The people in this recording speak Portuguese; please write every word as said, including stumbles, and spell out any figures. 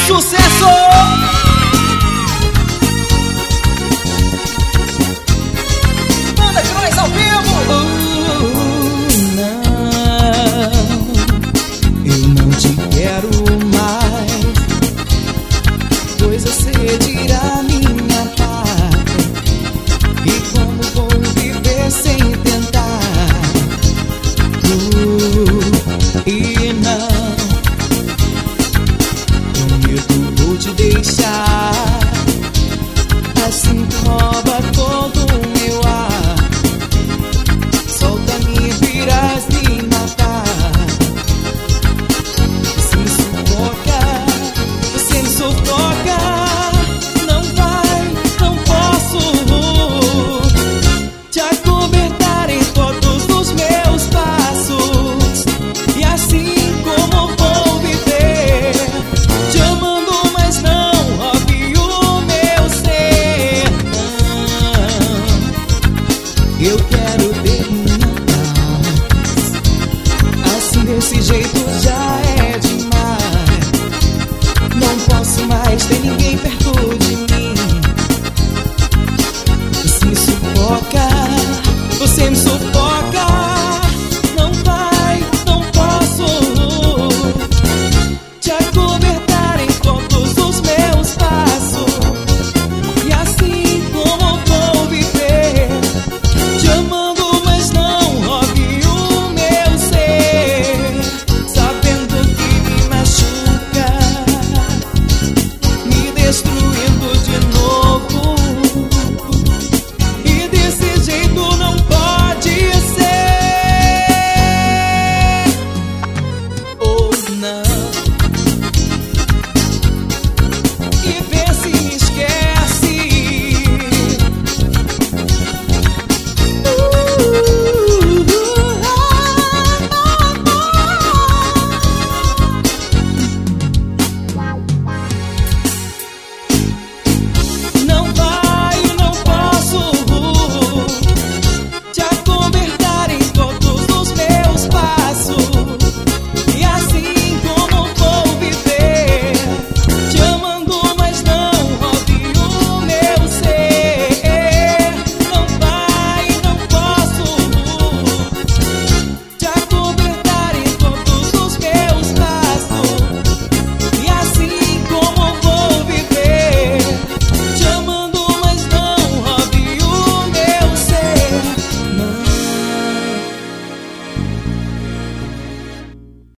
Sucesso! Banda Cross ao vivo! Oh, não, eu não te quero mais, pois você tira minha paz. E como vou viver sem tentar? Uh, e não, prometo vou te deixar.